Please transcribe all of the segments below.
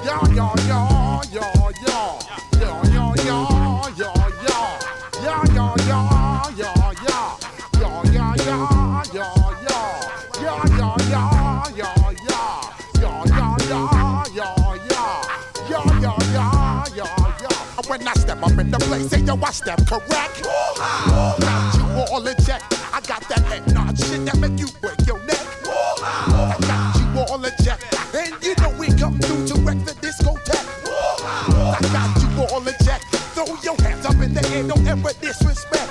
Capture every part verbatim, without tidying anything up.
Yo, yo, yo, yo, yo. Yo, yo, yo, yo, yo. Yo, yo, yo, yo, yo. Yo, yo, yo, yo, yo. Yo, yo, yo, yo, yo. Yo, yo, yo, yo, yo. Yo, yo, yo, yo, yo. When I step up in the place, say yo, I step correct. Got you all in check. I got that head nod shit that make you break your neck. I got you all in check. And you know we come through to wreck the discotheque. I got you all in check. Throw your hands up in the air, don't ever disrespect.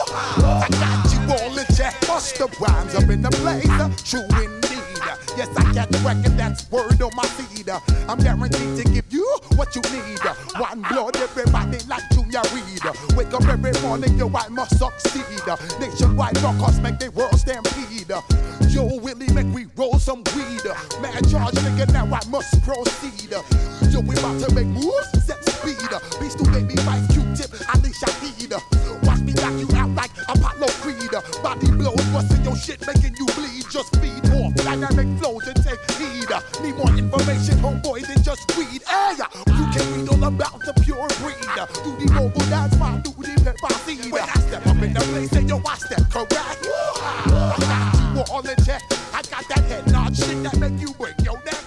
I got you all in check. Bust the rhymes up in the place, true indeed. Yes, I got the record, that's word on my feed. I'm guaranteed to give you what you need. One blood, everybody like Junior Reed. Wake up every morning, yo, I must succeed. Nationwide rockers make the world stampede. Yo, Willie, make we roll some weed. Man, charge nigga, now I must proceed. Yo, we about to make moves, set speed. Beast to baby, wife, Q-tip, Ali Shaheed. Watch me knock you out like Apollo Creed. Body blows, busting your shit, making you bleed. Just feed off dynamic flows and take heed. Need more information, homeboy, than just weed. Hey, you can read all about the pure breed. Do the mobile dance, fine, do the pepper seed. When I step up in the place, say yo, I step correct. I got you all in check. I got that head nod shit that make you break your neck.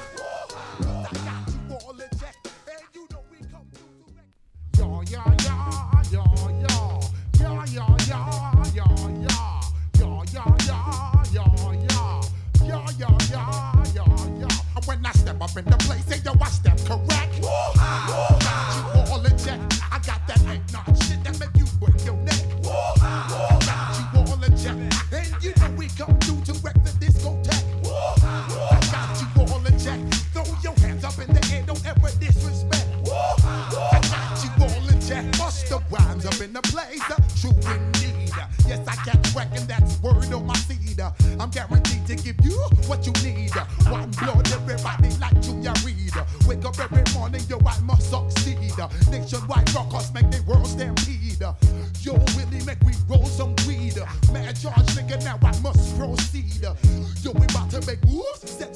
I got you all in check. And you know we come through to wreck. Yo, yo, yo, yo, yo. Yo, yo, yo, yo, yo. Yo, yo, yo, yo, yo. Yo, yo, yo, yo, yo. And when I step up in the place, say yo, I step correct. I got you all in check. I got that head nod shit that make you break your neck. I got you all in check. And you know we come through to wreck the discotheque. I got you all in check. Throw your hands up in the air, don't ever disrespect. I got you all in check. Bust the rhymes up in the place, true indeed. Yes, I catch wreck and that's word on my feed. I'm guaranteed to give you what you need. One blood, everybody like Junior Reed. Wake up every morning, yo, I must succeed. Nationwide rockers make the world stampede. Yo, Willie, make we roll some weed. Man, charge nigga, now I must proceed. Yo, we about to make moves, set